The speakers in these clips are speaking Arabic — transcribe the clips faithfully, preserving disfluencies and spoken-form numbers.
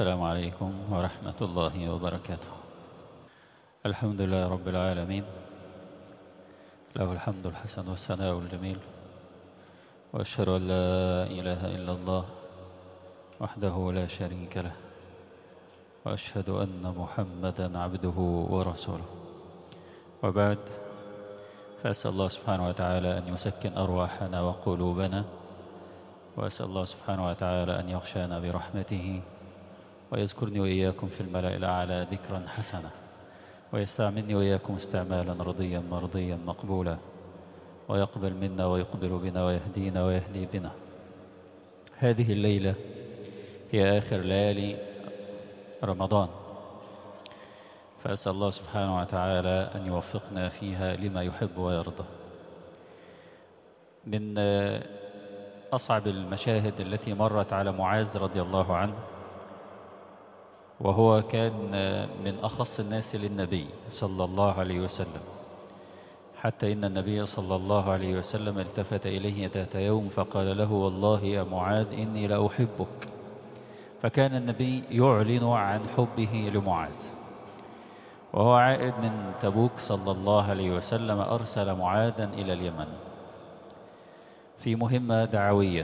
السلام عليكم ورحمة الله وبركاته. الحمد لله رب العالمين، له الحمد الحسن والثناء الجميل، وأشهد أن لا إله إلا الله وحده لا شريك له، وأشهد أن محمدا عبده ورسوله. وبعد، فأسأل الله سبحانه وتعالى أن يسكن أرواحنا وقلوبنا، وأسأل الله سبحانه وتعالى أن يغشانا برحمته، ويذكرني وإياكم في الملأ الأعلى ذكرا حسنا، ويستعملني وإياكم استعمالا رضيا مرضيا مقبولا، ويقبل منا ويقبل بنا ويهدينا ويهدي بنا. هذه الليلة هي آخر ليالي رمضان، فأسأل الله سبحانه وتعالى أن يوفقنا فيها لما يحب ويرضى. من أصعب المشاهد التي مرت على معاذ رضي الله عنه، وهو كان من أخص الناس للنبي صلى الله عليه وسلم، حتى إن النبي صلى الله عليه وسلم التفت إليه ذات يوم فقال له: والله يا معاذ إني لأحبك. فكان النبي يعلن عن حبه لمعاذ. وهو عائد من تبوك صلى الله عليه وسلم أرسل معاذا إلى اليمن في مهمة دعوية.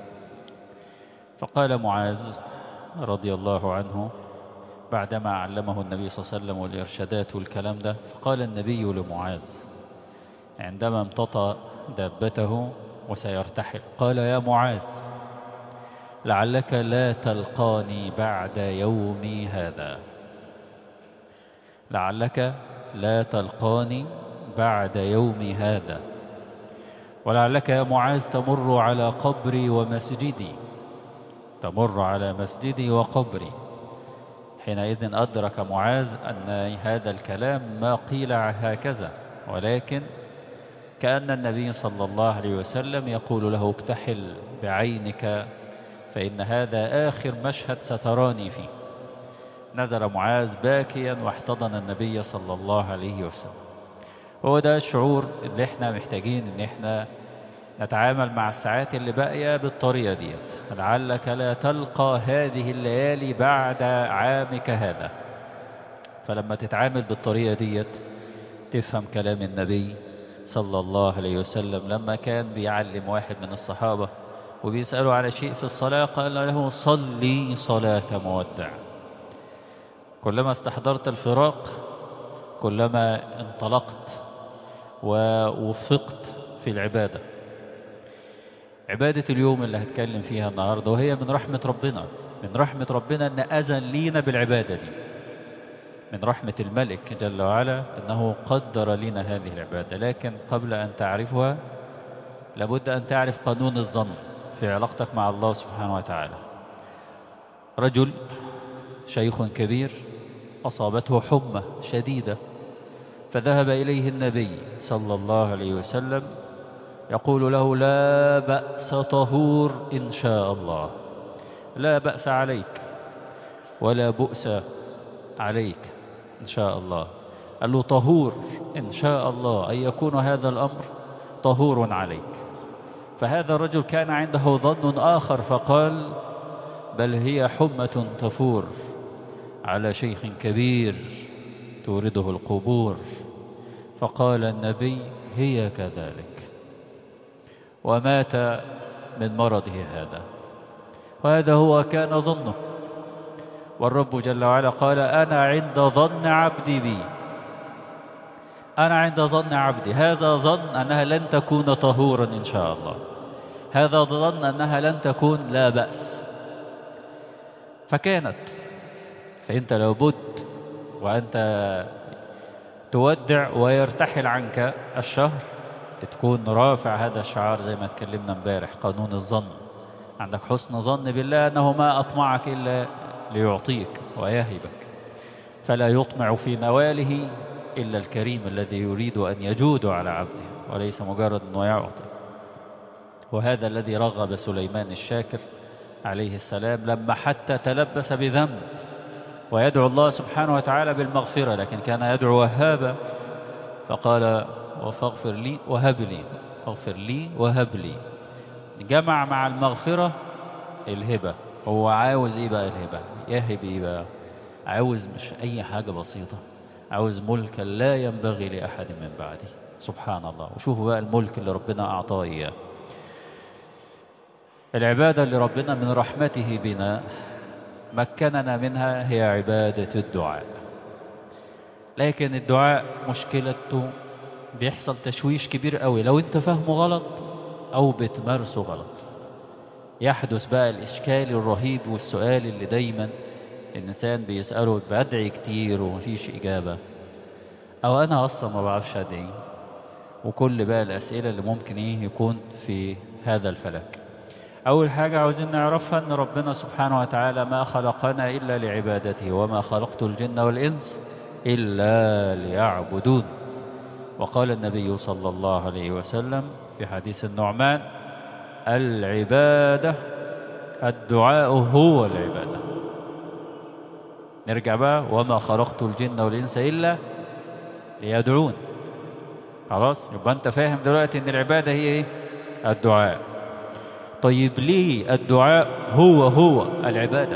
فقال معاذ رضي الله عنه بعدما علمه النبي صلى الله عليه وسلم والإرشادات والكلام ده، فقال النبي لمعاذ عندما امتطى دابته وسيرتحل، قال: يا معاذ لعلك لا تلقاني بعد يومي هذا، لعلك لا تلقاني بعد يومي هذا، ولعلك يا معاذ تمر على قبري ومسجدي، تمر على مسجدي وقبري. حينئذ أدرك معاذ أن هذا الكلام ما قيل هكذا، ولكن كأن النبي صلى الله عليه وسلم يقول له: اكتحل بعينك فإن هذا آخر مشهد ستراني فيه. نزل معاذ باكيا واحتضن النبي صلى الله عليه وسلم. هو ده الشعور اللي احنا محتاجين ان احنا نتعامل مع الساعات اللي باقية بالطريقة ديت. لعلك لا تلقى هذه الليالي بعد عامك هذا. فلما تتعامل بالطريقة ديت تفهم كلام النبي صلى الله عليه وسلم لما كان بيعلم واحد من الصحابة وبيسأله على شيء في الصلاة، قال له: صلي صلاة مودع. كلما استحضرت الفراق كلما انطلقت ووفقت في العبادة. عبادة اليوم اللي هتكلم فيها النهاردة، وهي من رحمة ربنا، من رحمة ربنا أن أذن لينا بالعبادة دي، من رحمة الملك جل وعلا أنه قدر لنا هذه العبادة. لكن قبل أن تعرفها لابد أن تعرف قانون الظن في علاقتك مع الله سبحانه وتعالى. رجل شيخ كبير أصابته حمى شديدة، فذهب إليه النبي صلى الله عليه وسلم يقول له: لا بأس طهور إن شاء الله، لا بأس عليك ولا بؤس عليك إن شاء الله. قال له: طهور إن شاء الله، أن يكون هذا الأمر طهور عليك. فهذا الرجل كان عنده ظن آخر فقال: بل هي حمة تفور على شيخ كبير تورده القبور. فقال النبي: هي كذلك، ومات من مرضه هذا. وهذا هو كان ظنه. والرب جل وعلا قال: أنا عند ظن عبدي بي، أنا عند ظن عبدي. هذا ظن أنها لن تكون طهورا إن شاء الله، هذا ظن أنها لن تكون لا بأس، فكانت. فأنت لابد وأنت تودع ويرتحل عنك الشهر تكون رافع هذا الشعار زي ما اتكلمنا امبارح، قانون الظن. عندك حسن ظن بالله أنه ما أطمعك إلا ليعطيك ويهبك، فلا يطمع في نواله إلا الكريم الذي يريد أن يجود على عبده وليس مجرد أنه يعطي. وهذا الذي رغب سليمان الشاكر عليه السلام لما حتى تلبس بذنب ويدعو الله سبحانه وتعالى بالمغفرة، لكن كان يدعو وهابا، فقال: فاغفر لي وهب لي، اغفر لي وهب لي. جمع مع المغفرة الهبة، هو عاوز ايه بقى الهبة؟ يهب ايه بقى؟ عاوز مش اي حاجة بسيطة، عاوز ملكا لا ينبغي لأحد من بعدي. سبحان الله. وشوفوا بقى الملك اللي ربنا أعطاه إياه. العبادة اللي ربنا من رحمته بنا مكننا منها هي عبادة الدعاء. لكن الدعاء مشكلته بيحصل تشويش كبير قوي لو انت فاهمه غلط او بتمارسه غلط. يحدث بقى الإشكال الرهيب والسؤال اللي دايما الإنسان بيسأله: بدعي كتير ومفيش إجابة، أو أنا أصلا ما بعرفش أدعي، وكل بقى الأسئلة اللي ممكن إيه يكون في هذا الفلك. أول حاجة عاوزين نعرفها أن ربنا سبحانه وتعالى ما خلقنا إلا لعبادته، وما خلقت الجن والإنس إلا ليعبدون. وقال النبي صلى الله عليه وسلم في حديث النعمان: العبادة الدعاء هو العبادة. نرجع بقى: وما خلقت الجن والإنس إلا ليدعون. خلاص، يبقى أنت فاهم دلوقتي أن العبادة هي إيه؟ الدعاء. طيب ليه الدعاء هو هو العبادة؟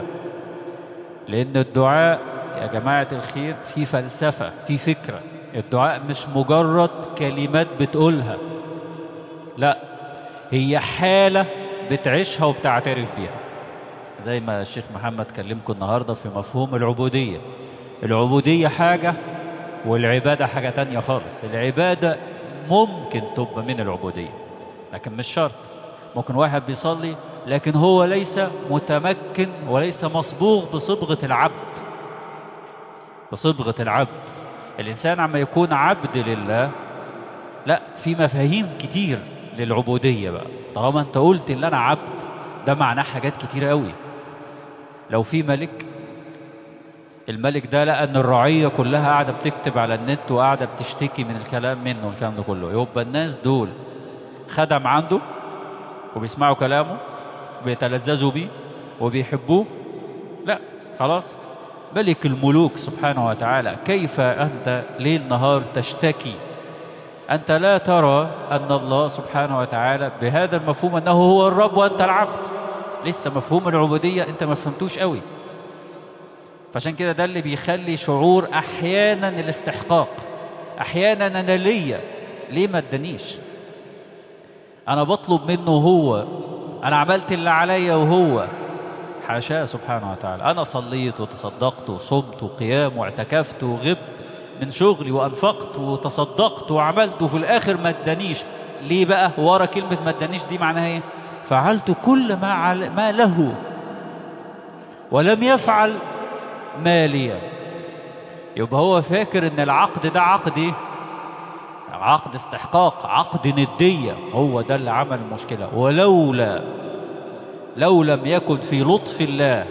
لأن الدعاء يا جماعة الخير في فلسفة، في فكرة. الدعاء مش مجرد كلمات بتقولها، لا، هي حالة بتعيشها وبتعترف بيها. زي ما الشيخ محمد كلمكم النهاردة في مفهوم العبودية. العبودية حاجة والعبادة حاجة تانية خالص. العبادة ممكن تبقى من العبودية لكن مش شرط. ممكن واحد بيصلي لكن هو ليس متمكن وليس مصبوغ بصبغة العبد. بصبغة العبد الإنسان عما يكون عبد لله، لا، في مفاهيم كتير للعبودية بقى. طالما انت قلت ان انا عبد، ده معناه حاجات كتير قوي. لو في ملك، الملك ده لقى ان الرعية كلها قاعدة بتكتب على النت وقاعدة بتشتكي من الكلام منه والكلام ده كله، يبقى الناس دول خدم عنده وبيسمعوا كلامه وبيتلذذوا بيه وبيحبوه؟ لا، خلاص. ملك الملوك سبحانه وتعالى، كيف أنت ليل نهار تشتكي؟ أنت لا ترى أن الله سبحانه وتعالى بهذا المفهوم أنه هو الرب وأنت العبد. لسه مفهوم العبودية أنت ما فهمتوش قوي. فعشان كده ده اللي بيخلي شعور أحيانا الاستحقاق، أحيانا أنا ليا ليه ما ادانيش؟ أنا بطلب منه هو، أنا عملت اللي عليا وهو. حاشاه سبحانه وتعالى. أنا صليت وتصدقت وصمت وقيام واعتكفت وغبت من شغلي وأنفقت وتصدقت وعملت وفي الآخر ما ادانيش. ليه بقى؟ ورا كلمة ما ادانيش دي معناها ايه؟ فعلت كل ما, عل... ما له ولم يفعل ما لي. يبقى هو فاكر ان العقد ده عقد ايه؟ عقد استحقاق، عقد ندية. هو ده اللي عمل المشكلة. ولولا لو لم يكن في لطف الله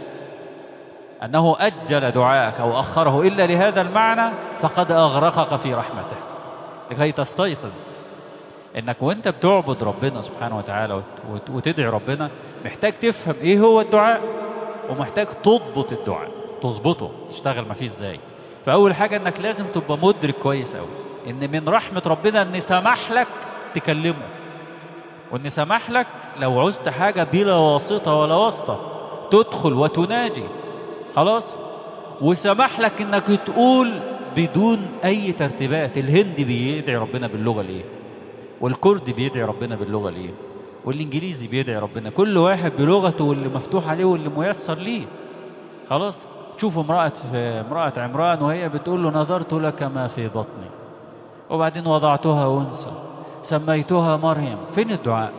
أنه أجل دعاءك أو أخره إلا لهذا المعنى فقد أغرقك في رحمته. لكي تستيقظ إنك وإنت بتعبد ربنا سبحانه وتعالى وتدعي ربنا، محتاج تفهم إيه هو الدعاء، ومحتاج تضبط الدعاء، تظبطه، تشتغل ما فيه إزاي. فأول حاجة إنك لازم تبقى مدرك كويس أوي إن من رحمة ربنا إن سمح لك تكلمه، وإن سمح لك لو عوزت حاجة بلا واسطة ولا واسطة تدخل وتناجي. خلاص. وسمح لك انك تقول بدون اي ترتيبات. الهندي بيدعي ربنا باللغة الايه، والكردي بيدعي ربنا باللغة الايه، والانجليزي بيدعي ربنا، كل واحد بلغته واللي مفتوح عليه واللي ميسر ليه. خلاص. تشوف امرأة في امرأة عمران وهي بتقول له: نظرت لك ما في بطني وبعدين وضعتها أنثى سميتها مريم. فين الدعاء؟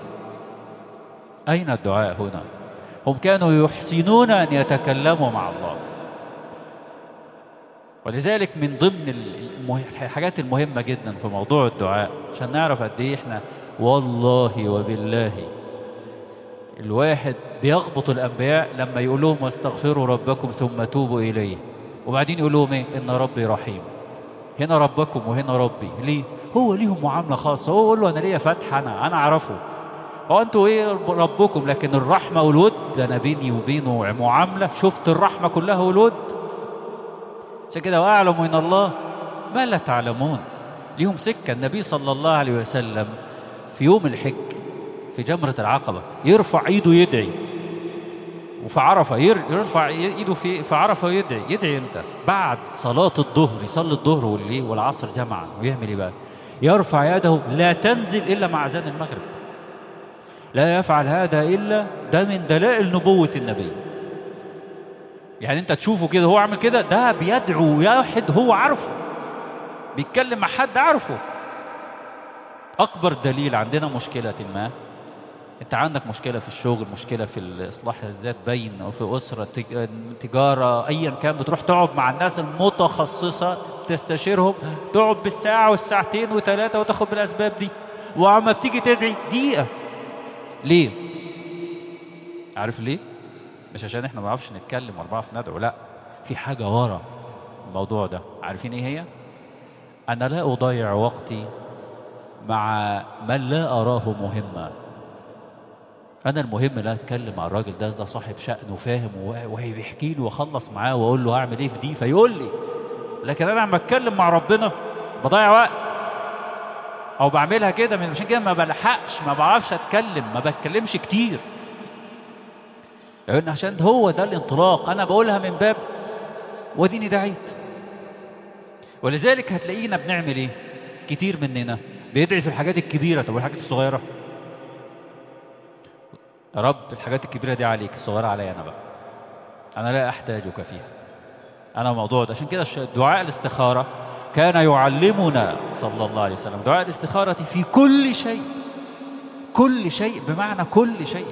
أين الدعاء هنا؟ هم كانوا يحسنون أن يتكلموا مع الله. ولذلك من ضمن الحاجات المهمة جدا في موضوع الدعاء عشان نعرف قد ايه احنا والله وبالله الواحد بيغبط الأنبياء لما يقول لهم: واستغفروا ربكم ثم توبوا إليه، وبعدين يقول لهم ايه؟ إن ربي رحيم. هنا ربكم وهنا ربي. ليه؟ هو ليهم معاملة خاصة. هو يقول له: أنا ليا فتح، أنا أنا أعرفه. هو أنتوا إيه ربكم؟ لكن الرحمة والود أنا بيني وبينه معاملة. شفت الرحمة كلها والود. عشان كده: وأعلم من الله ما لا تعلمون. ليهم سكة. النبي صلى الله عليه وسلم في يوم الحج في جمرة العقبة يرفع ايده يدعي، وفي عرفة يرفع ايده في في عرفة ويدعي. يدعي امتى؟ بعد صلاة الظهر، يصلي الظهر والليل والعصر جمعا. ويعمل ايه بقى؟ يرفع يده لا تنزل الا مع اذان المغرب. لا يفعل هذا الا، ده من دلائل نبوة النبي. يعني انت تشوفه كده هو عامل كده، ده بيدعو واحد هو عارفه، بيتكلم مع حد عارفه. اكبر دليل عندنا مشكلة ما، انت عندك مشكلة في الشغل، مشكلة في الاصلاح الذات بين او في اسرة، تجارة، ايا كان، بتروح تقعد مع الناس المتخصصة تستشيرهم، تقعد بالساعة والساعتين وثلاثة وتاخد بالاسباب دي، وعما بتيجي تدعي دقيقة. ليه؟ عارف ليه؟ مش عشان احنا ما بنعرفش نتكلم ولا بنعرف ندعو، لا، في حاجة ورا الموضوع ده. عارفين ايه هي؟ انا لا اضيع وقتي مع من لا اراه مهما. انا المهم لا اتكلم مع الراجل ده، ده صاحب شأن وفاهم وهي بيحكي لي واخلص معاه واقول له هعمل ايه في دي فيقول لي. لكن انا لما اتكلم مع ربنا بضيع وقت، او بعملها كده من عشان كده ما بلحقش، ما بعرفش اتكلم، ما بتكلمش كتير، لان عشان هو ده الانطلاق. انا بقولها من باب وديني دعيت. ولذلك هتلاقينا بنعمل ايه؟ كتير مننا بيدعي في الحاجات الكبيرة. طب والحاجات الصغيرة؟ يا رب الحاجات الكبيرة دي عليك، الصغيرة عليا أنا بقى، أنا لا أحتاجك فيها. أنا موضوع ده. عشان كده دعاء الاستخارة كان يعلمنا صلى الله عليه وسلم دعاء الاستخارة في كل شيء. كل شيء بمعنى كل شيء.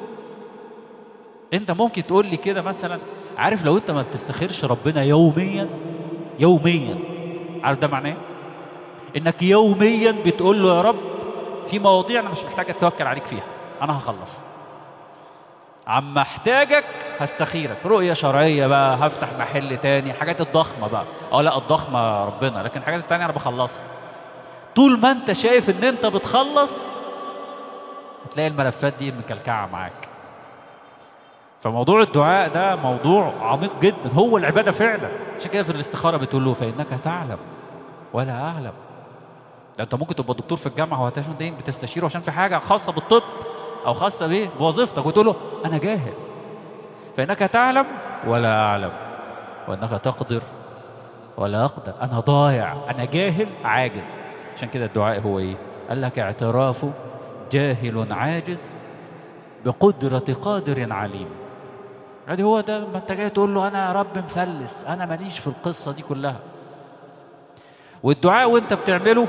أنت ممكن تقول لي كده مثلا، عارف لو أنت ما بتستخيرش ربنا يوميا يوميا، عارف ده معناه؟ إنك يوميا بتقول له يا رب في مواضيع أنا مش محتاج أتوكل عليك فيها، أنا هخلص. عم احتاجك هستخيرك، رؤية شرعية بقى، هفتح محل تاني، حاجات الضخمة بقى، اه لا الضخمة ربنا، لكن الحاجات التانية انا بخلصها. طول ما انت شايف ان انت بتخلص هتلاقي الملفات دي مكلكعة معاك. فموضوع الدعاء ده موضوع عميق جدا، هو العبادة فعلا. عشان كده في الاستخارة بتقول له فإنك تعلم ولا أعلم. ده انت ممكن تبقى دكتور في الجامعة وهتشن بتستشيره عشان في حاجة خاصة بالطب او خاصة بيه بوظيفتك، وتقول له انا جاهل. فإنك تعلم ولا أعلم، وإنك تقدر ولا أقدر. أنا ضايع، أنا جاهل عاجز. عشان كده الدعاء هو إيه؟ قال لك اعتراف جاهل عاجز بقدرة قادر عليم. ادي هو ده. ما انت جاي تقول له انا يا رب مفلس، انا ماليش في القصة دي كلها. والدعاء وانت بتعمله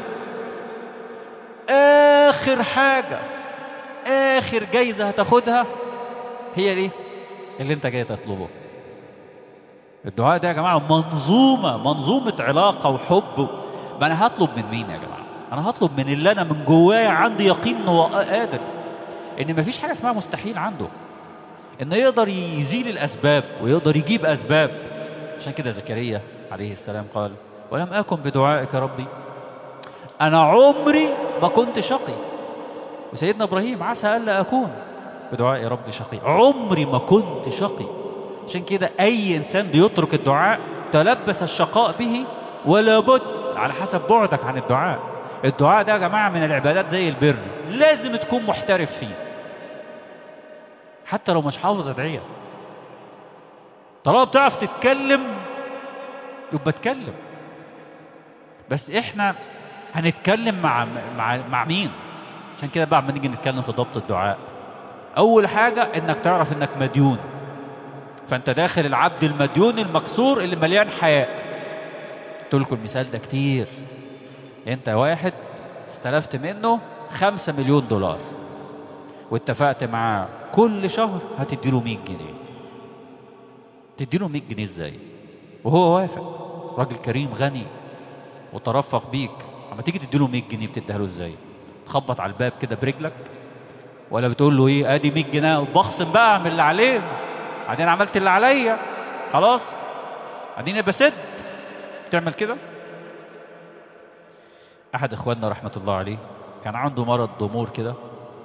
اخر حاجة، اخر جايزة هتاخدها هي دي اللي انت جاي تطلبه. الدعاء ده يا جماعة منظومة، منظومة علاقة وحب. ما انا هطلب من مين يا جماعة؟ انا هطلب من اللي انا من جوايا عندي يقين انه قادر، ان مفيش حاجة اسمها مستحيل عنده، انه يقدر يزيل الاسباب ويقدر يجيب اسباب. عشان كده زكريا عليه السلام قال ولم اكن بدعائك ربي، انا عمري ما كنت شقي. وسيدنا ابراهيم عسى الا اكون بدعاء ربي شقي، عمري ما كنت شقي. عشان كده اي انسان بيترك الدعاء تلبس الشقاء به ولا بد، على حسب بعدك عن الدعاء. الدعاء ده يا جماعة من العبادات زي البر، لازم تكون محترف فيه. حتى لو مش حافظ ادعية، طالما بتعرف تتكلم يبقى اتكلم. بس احنا هنتكلم مع مع مع مين؟ عشان كده بقى لما نيجي نتكلم في ضبط الدعاء، اول حاجة انك تعرف انك مديون. فانت داخل العبد المديون المكسور اللي مليان حياء. قلت لكم المثال ده كتير. انت واحد استلفت منه خمسة مليون دولار واتفقت معاه كل شهر هتديله مية جنيه. تديله مية جنيه ازاي وهو وافق؟ راجل كريم غني وترفق بيك، اما تيجي تديله مية جنيه بتديها له ازاي؟ تخبط على الباب كده برجلك، ولا بتقول له ايه ادي مية جنيه وبخصم بقى من اللي عليه، بعدين عملت اللي عليا خلاص بعدين بسد؟ تعمل كده؟ احد اخواننا رحمة الله عليه كان عنده مرض ضمور كده.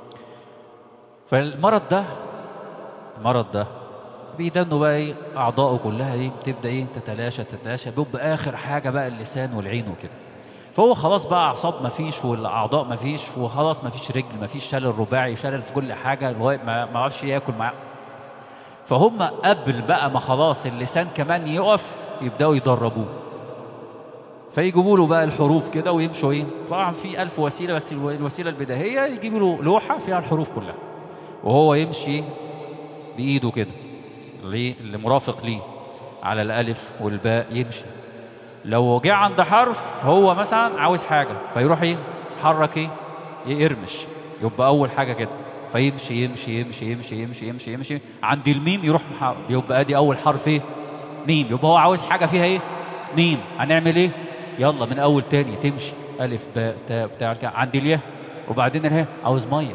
فالمرض ده المرض ده بيدنه بقى ايه، اعضائه كلها ايه بتبدا ايه تتلاشى تتلاشى، بيبقى اخر حاجه بقى اللسان والعين وكده. فهو خلاص بقى اعصاب مفيش والاعضاء مفيش، وخلاص مفيش رجل، مفيش شلل رباعي، شلل في كل حاجه، لغايه ما ما عرفش ياكل معاه. فهم قبل بقى ما خلاص اللسان كمان يقف يبدأوا يدربوه، فيجيبوا له بقى الحروف كده ويمشوا ايه. طبعا في ألف وسيلة، بس الوسيلة البديهية يجيبوا له لوحة فيها الحروف كلها وهو يمشي بإيده كده اللي مرافق ليه على الألف والباء يمشي. لو جه عند حرف هو مثلا عاوز حاجة فيروح ايه حرك ايه يقرمش، يبقى أول حاجة كده فيمشي يمشي يمشي يمشي يمشي يمشي يمشي عند الميم يروح محرك، يبقى ادي أول حرف ايه ميم، يبقى هو عاوز حاجة فيها ايه ميم. هنعمل ايه يلا من أول تاني تمشي ألف باء تاء بتاع كده عند الياء، وبعدين الهاء عاوز مية.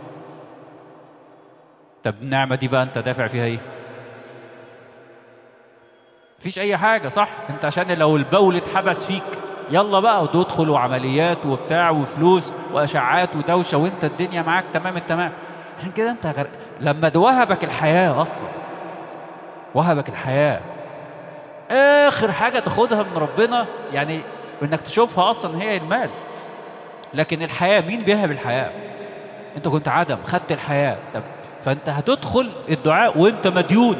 طب النعمة دي بقى انت دافع فيها ايه؟ مفيش اي حاجة صح؟ انت عشان لو البول اتحبس فيك يلا بقى وتدخل وعمليات وبتاع وفلوس واشعات ودوشة وانت الدنيا معاك تمام التمام. عشان كده انت غر... لما ده وهبك الحياة اصلا، وهبك الحياة اخر حاجة تاخدها من ربنا يعني انك تشوفها اصلا هي المال. لكن الحياة مين بيهب الحياة؟ انت كنت عدم خدت الحياة. طب فانت هتدخل الدعاء وانت مديون،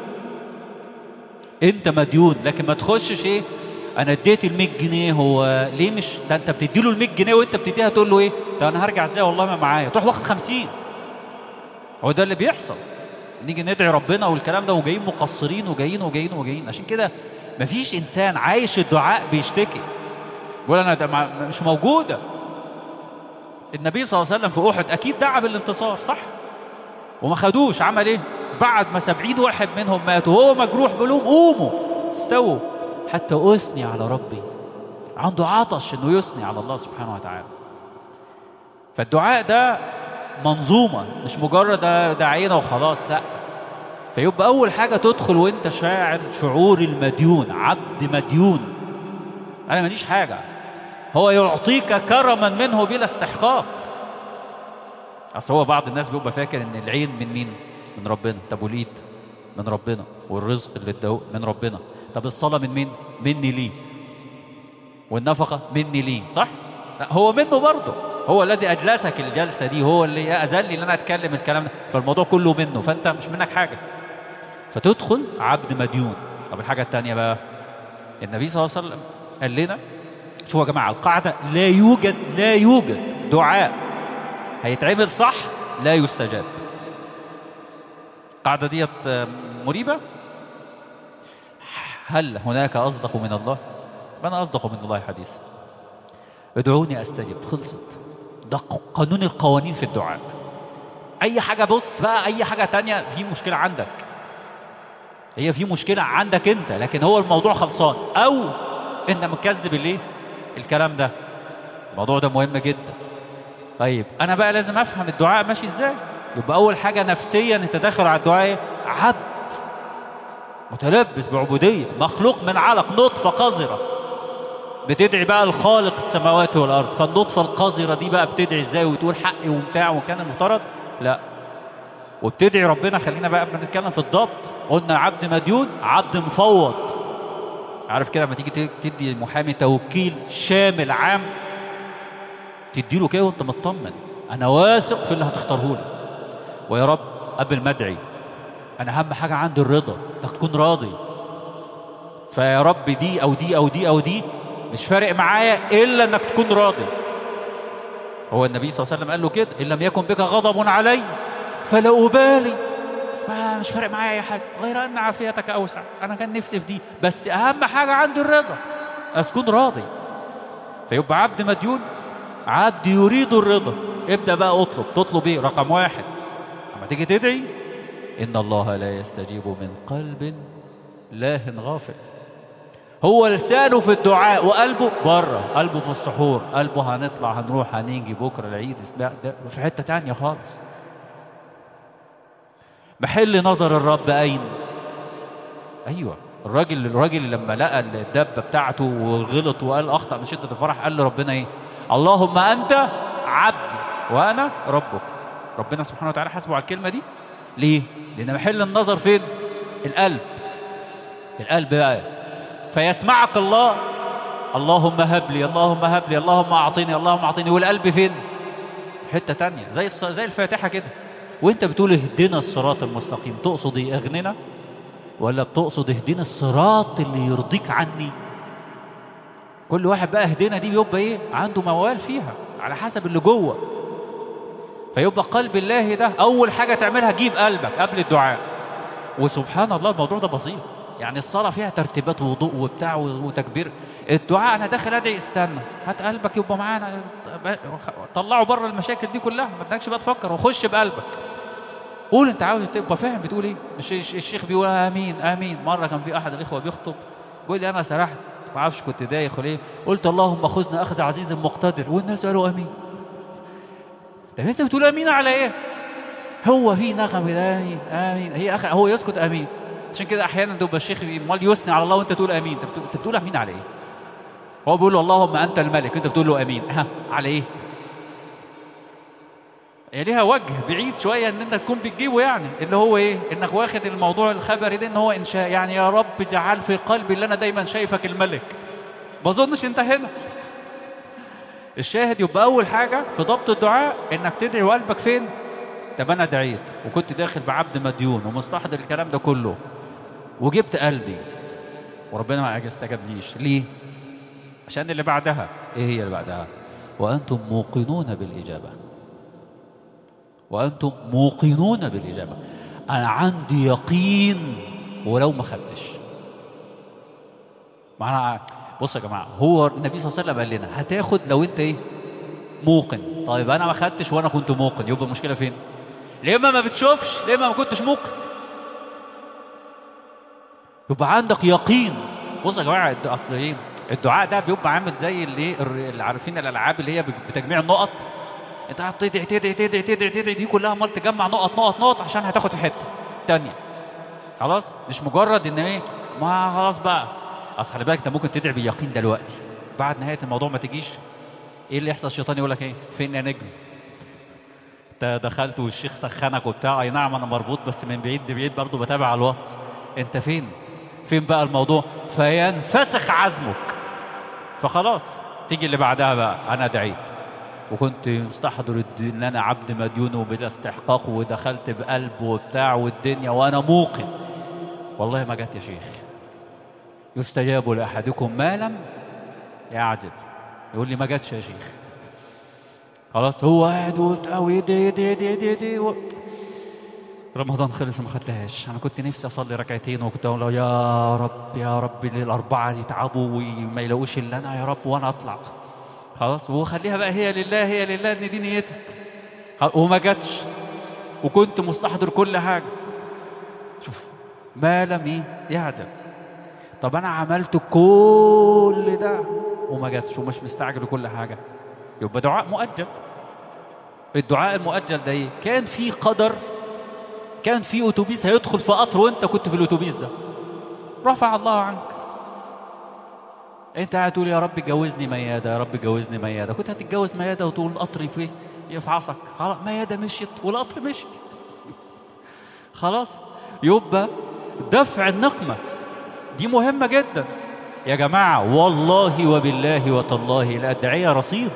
انت مديون. لكن ما تخشش ايه انا اديت المية جنيه، هو ليه مش ده انت بتديله المية جنيه وانت بتديها تقول له ايه ده انا هرجع ازاي والله ما معايا، تروح واخد خمسين. هو ده اللي بيحصل. نيجي ندعي ربنا والكلام ده وجايين مقصرين وجايين وجايين وجايين. عشان كده مفيش انسان عايش الدعاء بيشتكي بيقول انا ده مش موجودة. النبي صلى الله عليه وسلم في احد اكيد دعا بالانتصار صح، وما خدوش. عمل ايه بعد ما سبعين واحد منهم ماتوا وهو مجروح بيقول لهم قوموا استووا حتى اثني على ربي. عنده عطش انه يثني على الله سبحانه وتعالى. فالدعاء ده منظومة مش مجرد دعينا وخلاص، لا. فيبقى اول حاجة تدخل وانت شاعر شعور المديون، عبد مديون، انا ماليش حاجة، هو يعطيك كرما منه بلا استحقاق. اصل هو بعض الناس بيبقى فاكر ان العين من مين؟ من ربنا. طب واليد؟ من ربنا. والرزق اللي اداه من ربنا. طب الصلاة من مين؟ مني ليه. والنفقة مني ليه صح؟ لا هو منه برضه، هو الذي اجلسك الجلسة دي، هو اللي اذن لي ان انا اتكلم الكلام ده، فالموضوع كله منه، فانت مش منك حاجة. فتدخل عبد مديون. طب الحاجة التانية بقى النبي صلى الله عليه وسلم قال لنا شوفوا يا جماعة القاعدة، لا يوجد لا يوجد دعاء هيتعمل صح لا يستجاب. القاعدة ديت مريبة. هل هناك أصدق من الله؟ من أصدق من الله حديث؟ ادعوني أستجب، خلصت. ده قانون القوانين في الدعاء. أي حاجة بص بقى أي حاجة تانية في مشكلة عندك، هي في مشكلة عندك أنت، لكن هو الموضوع خلصان أو أنت مكذب الايه الكلام ده. الموضوع ده مهم جدا. طيب أنا بقى لازم أفهم الدعاء ماشي إزاي. يبقى أول حاجة نفسيا أنت داخل على الدعاء عبد متلبس بعبودية، مخلوق من علق، نطفة قذرة بتدعي بقى الخالق السماوات والأرض. فالنطفة القذرة دي بقى بتدعي إزاي وتقول حقي وبتاع وكان المفترض لا، وبتدعي ربنا. خلينا بقى بنتكلم في الضبط. قلنا عبد مديون، عبد مفوض. عارف كده لما تيجي تدي محامي توكيل شامل عام تديله كده وانت مطمن انا واثق في اللي هتختاره لي، ويا رب قبل ما ادعي انا اهم حاجه عندي الرضا، انك تكون راضي. فيا رب دي او دي او دي او دي مش فارق معايا الا انك تكون راضي. هو النبي صلى الله عليه وسلم قال له كده ان لم يكن بك غضب علي فلا ابالي، ما مش فارق معايا اي حاجه غير ان عافيتك اوسع. انا كان نفسي في دي بس اهم حاجه عندي الرضا، تكون راضي. فيبقى عبد مديون، عبد يريد الرضا. ابدأ بقى اطلب. تطلب ايه؟ رقم واحد اما تيجي تدعي ان الله لا يستجيب من قلب لاه غافل. هو لسانه في الدعاء وقلبه بره، قلبه في السحور، قلبه هنطلع هنروح هنيجي بكره العيد، لا ده في حته تانية خالص. محل نظر الرب اين؟ ايوه الراجل الراجل لما لقى الدبه بتاعته وغلط وقال اخطا من شده الفرح قال لربنا ايه؟ اللهم انت عبدي وانا ربك. ربنا سبحانه وتعالى حاسبه على الكلمه دي. ليه؟ لان محل النظر فين؟ القلب. القلب بقى فيسمعك الله اللهم هب لي اللهم هب لي اللهم اعطيني اللهم اعطيني، والقلب فين؟ في حته تانية زي زي الفاتحه كده. وانت بتقول اهدنا الصراط المستقيم تقصد ايه؟ اغننا؟ ولا بتقصد اهدنا الصراط اللي يرضيك عني؟ كل واحد بقى اهدنا دي يبقى ايه عنده موال فيها على حسب اللي جوه. فيبقى قلب الله ده اول حاجة تعملها جيب قلبك قبل الدعاء. وسبحان الله الموضوع ده بسيط، يعني الصلاة فيها ترتيبات وضوء وبتاع وتكبير. الدعاء انا داخل ادعي استنى هات قلبك يبقى معانا، طلعه بره المشاكل دي كلها، ما بدكش بقى تفكر وخش بقلبك. قول انت عاوز تبقى فاهم بتقول ايه. الشيخ بيقول امين امين. مره كان في احد الاخوه بيخطب بيقول لي انا سرحت ما اعرفش كنت دايخ ليه، قلت اللهم خذنا اخذ عزيز مقتدر والناس قالوا امين. طب انت بتقول امين على ايه؟ هو في نغمه امين امين هي أخ... هو يسكت امين. عشان كده احيانا تبقى الشيخ امال يثني على الله وانت تقول امين. انت بتقول امين على ايه؟ هو بيقول له اللهم انت الملك انت بتقول له امين، ها على ايه؟ هي ليها وجه بعيد شويه ان انت تكون بتجيبه، يعني اللي هو ايه؟ انك واخد الموضوع الخبري ده ان هو انشاء، يعني يا رب اجعل في قلبي اللي انا دايما شايفك الملك. ما اظنش انت هنا. الشاهد يبقى اول حاجه في ضبط الدعاء انك تدعي وقلبك فين؟ طب انا دعيت وكنت داخل بعبد مديون ومستحضر الكلام ده كله وجبت قلبي وربنا ما استجابليش ليه؟ عشان اللي بعدها ايه هي اللي بعدها؟ وانتم موقنون بالاجابه. وأنتم موقنون بالإجابة. أنا عندي يقين ولو ما خدتش. معنى بص يا جماعة، هو النبي صلى الله عليه وسلم قال لنا هتاخد لو أنت إيه؟ موقن. طيب أنا ما خدتش وأنا كنت موقن، يبقى المشكلة فين؟ ليه ما ما بتشوفش؟ ليه ما ما كنتش موقن؟ يبقى عندك يقين. بص يا جماعة أصل إيه؟ الدعاء ده بيبقى عامل زي اللي اللي عارفين الألعاب اللي هي بتجميع النقط. انت قاعد تدعي تدعي تدعي تدعي تدعي دي كلها عمال تجمع نقط نقط نقط عشان هتاخد في حته تانية. خلاص مش مجرد ان ايه ما خلاص بقى. اصل خلي بالك انت ممكن تدعي بيقين دلوقتي بعد نهايه الموضوع ما تجيش. ايه اللي يحصل؟ الشيطان يقول لك ايه؟ فين يا نجم؟ انت دخلت والشيخ سخنك وبتاع. اي نعم انا مربوط بس من بعيد لبعيد برضه بتابع على الواتس. انت فين؟ فين بقى الموضوع؟ فينفسخ عزمك. فخلاص تيجي اللي بعدها بقى انا دعيت وكنت مستحضر ان انا عبد مديون وبلا استحقاق ودخلت بقلب وبتاع والدنيا وانا موقن. والله ما جت يا شيخ. يستجاب لاحدكم ما لم يعجل. يقول لي ما جاتش يا شيخ. خلاص هو قاعد وبتاع ويدي يدي يدي يدي و... رمضان خلص ما خدتهاش. انا كنت نفسي اصلي ركعتين وكنت اقول يا رب يا رب الاربعه يتعبوا وما يلاقوش الا انا يا رب وانا اطلع. خلاص وخليها بقى هي لله هي لله ان دي نيتك. وما جاتش وكنت مستحضر كل حاجه. شوف ما لم ايه يعجب. طب انا عملت كل ده وما جاتش ومش مستعجل كل حاجه، يبقى دعاء مؤجل. الدعاء المؤجل ده ايه؟ كان في قدر، كان في اتوبيس هيدخل في قطر وانت كنت في الاتوبيس ده، رفع الله عنك. انت قاعد تقول يا رب جوزني ميادة يا رب جوزني ميادة. كنت هتتجوز ميادة وتقول القطر فيه يفعصك. خلاص ميادة مشيت والقطر مشي. خلاص يبقى دفع النقمة دي مهمة جدا يا جماعة. والله وبالله وتالله الأدعية رصيد.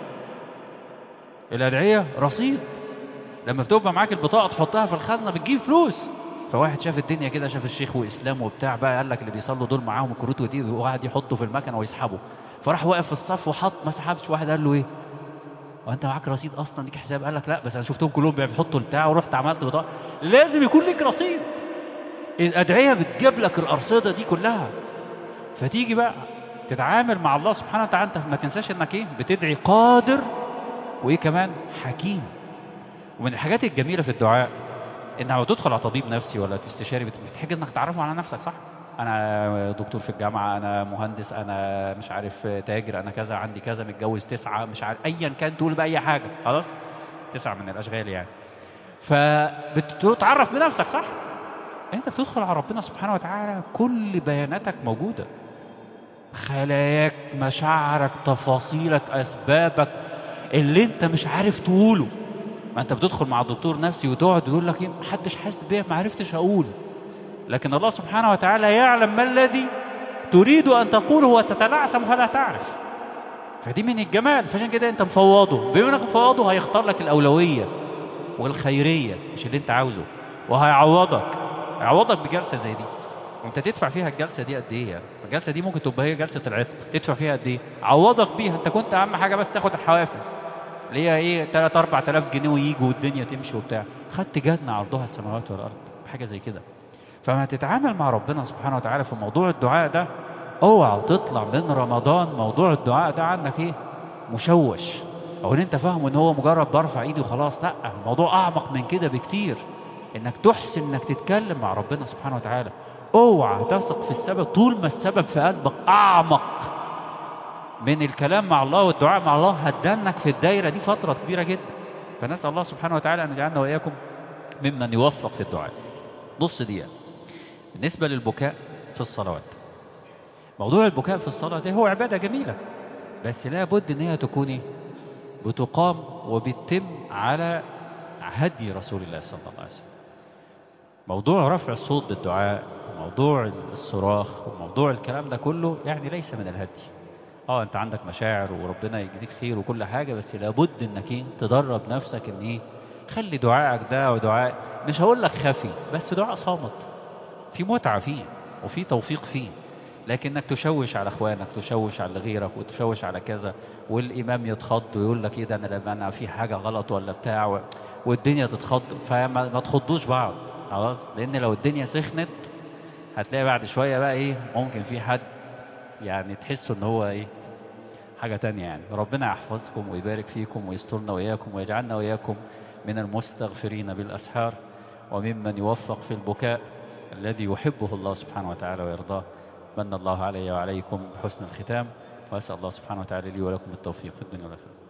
الأدعية رصيد. لما بتبقى معاك البطاقة تحطها في الخزنة بتجيب فلوس. فواحد شاف الدنيا كده، شاف الشيخ وإسلام وبتاع بقى، قال لك اللي بيصلوا دول معاهم الكروت ودي، وقعد يحطوا في المكنة ويسحبوا. فراح واقف في الصف وحط ما سحبش. واحد قال له ايه؟ وانت معاك رصيد اصلا ليك حساب؟ قال لك لا بس انا شفتهم كلهم بيحطوا البتاع ورحت عملت بطاقة. لازم يكون لك رصيد. الأدعية بتجيب لك الأرصدة دي كلها. فتيجي بقى تتعامل مع الله سبحانه وتعالى. انت ما تنساش انك ايه؟ بتدعي قادر وايه كمان؟ حكيم. ومن الحاجات الجميلة في الدعاء ان لما تدخل على طبيب نفسي ولا تستشاري بتحتاج انك تعرفه على نفسك، صح؟ انا دكتور في الجامعة، انا مهندس، انا مش عارف تاجر، انا كذا، عندي كذا، متجوز تسعة، مش عارف ايا كان تقول بأي حاجة. خلاص تسعة من الاشغال يعني. فبتتعرف بنفسك، صح؟ انت بتدخل على ربنا سبحانه وتعالى كل بياناتك موجودة، خلاياك، مشاعرك، تفاصيلك، اسبابك اللي انت مش عارف تقوله. ما انت بتدخل مع الدكتور نفسي وتقعد يقول لك ايه؟ محدش حاسس بيا، ما عرفتش اقول. لكن الله سبحانه وتعالى يعلم ما الذي تريد ان تقوله وتتلعثم فلا تعرف. فدي من الجمال. فعشان كده انت مفوضه، بما انك مفوضه هيختار لك الاولويه. والخيرية مش اللي انت عاوزه، وهيعوضك هيعوضك بجلسة زي دي. وانت تدفع فيها الجلسة دي قد ايه يعني؟ الجلسة دي ممكن تبقى هي جلسة العتق، تدفع فيها قد ايه؟ عوضك بيها. انت كنت اهم حاجة بس تاخد الحوافز اللي هي ايه تلاتة اربعة آلاف جنيه ويجوا والدنيا تمشي وبتاع، خدت جنة عرضها السماوات والارض، حاجة زي كده. فما تتعامل مع ربنا سبحانه وتعالى في موضوع الدعاء ده، اوعى تطلع من رمضان موضوع الدعاء ده عنك ايه مشوش، او ان انت فاهم ان هو مجرد برفع ايدي وخلاص. لا، الموضوع اعمق من كده بكتير، انك تحسن انك تتكلم مع ربنا سبحانه وتعالى. اوعى تثق في السبب طول ما السبب في قلبك اعمق من الكلام مع الله والدعاء مع الله، هتدنك في الدايرة دي فترة كبيرة جدا. فنسأل الله سبحانه وتعالى ان يجعلنا واياكم ممن يوفق في الدعاء. نص دقيقة بالنسبة للبكاء في الصلوات. موضوع البكاء في الصلاة ده هو عبادة جميلة، بس لا بد ان هي تكون إيه؟ بتقام وبتتم على هدي رسول الله صلى الله عليه وسلم. موضوع رفع الصوت بالدعاء، موضوع الصراخ، وموضوع الكلام ده كله يعني ليس من الهدي. اه انت عندك مشاعر وربنا يجزيك خير وكل حاجة، بس لابد انك ايه تدرب نفسك ان ايه خلي دعائك ده ودعاء مش هقول لك خفي، بس دعاء صامت في متعة فيه وفي توفيق فيه. لكن انك تشوش على اخوانك، تشوش على غيرك، وتشوش على كذا، والامام يتخض ويقول لك ايه ده، انا لما انا في حاجة غلط ولا بتاع و... والدنيا تتخض، فما ما تخضوش بعض خلاص. لان لو الدنيا سخنت هتلاقي بعد شوية بقى ايه ممكن في حد يعني تحسوا ان هو ايه حاجة تانية يعني. ربنا يحفظكم ويبارك فيكم ويسترنا وإياكم ويجعلنا وإياكم من المستغفرين بالأسحار، وممن يوفق في البكاء الذي يحبه الله سبحانه وتعالى ويرضاه. من الله علي وعليكم بحسن الختام، وأسأل الله سبحانه وتعالى لي ولكم التوفيق في الدنيا والآخرة.